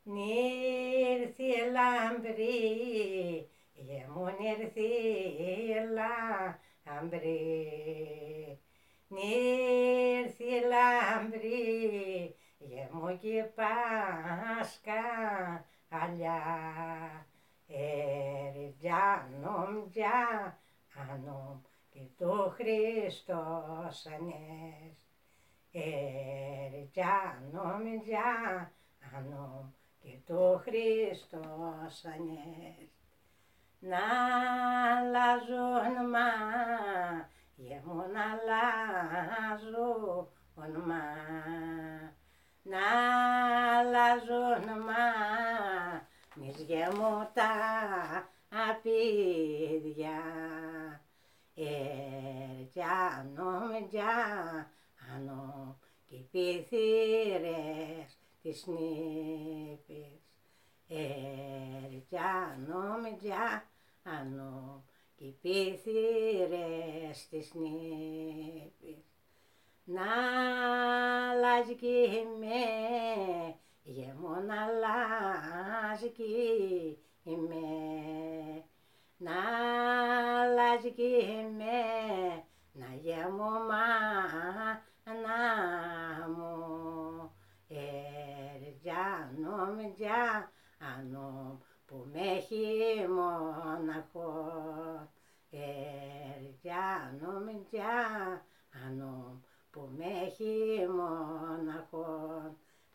Νήρθη λάμπρη, μου νήρθη λάμπρη. Νήρθη λάμπρη, μου και Πασκαλιά. Ερτζάνομ τζάνομ και το Χριστός ανέστη. Ερτζάνομ τζάνομ και το Χριστός ανέστη. Να αλλάζουν μα, γεμούν αλλάζουν μα. Να αλλάζουν μα, μης γεμούν τα απίδια. Ερτζάνομ τζάνομ και οι πίθυρες της νύπης. Ερτζάνομ τζάνομ και οι πίθυρες της νύπης. Να αλλάζει κι με, γεμόν αλλάζει κι με. Να αλλάζει κι με, να γεμώ μάνα μου. Ερτζάνομ τζάνομ που με έχει μοναχό. Ερτζάνομ τζάνομ που με έχει μοναχό.